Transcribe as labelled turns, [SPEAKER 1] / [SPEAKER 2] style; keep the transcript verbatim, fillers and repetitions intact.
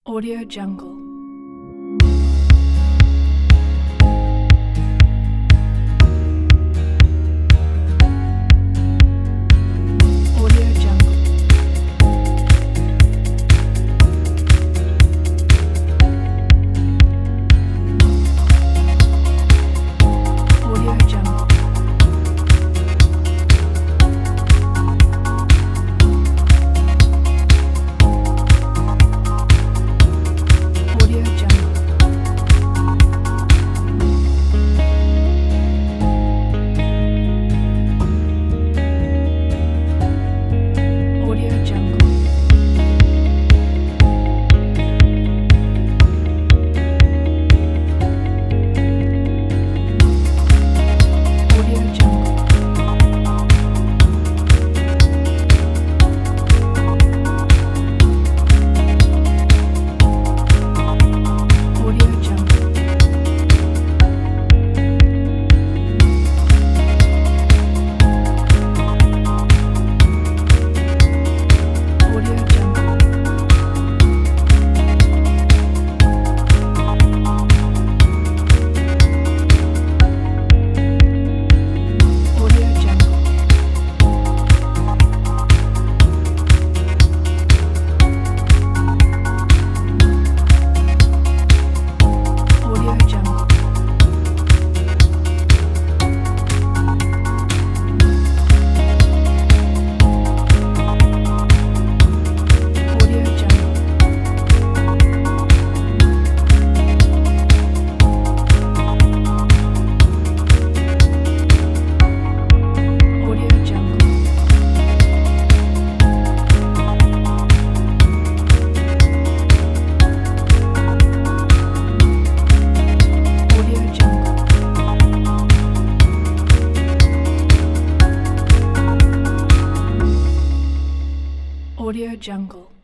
[SPEAKER 1] Audio Jungle. Audio Jungle. Audio Jungle. Audio Jungle. Audio Jungle. Audio Jungle. Audio Jungle. Audio Jungle. Audio Jungle. Audio Jungle. Audio Jungle. Audio Jungle. Audio Jungle. Audio Jungle.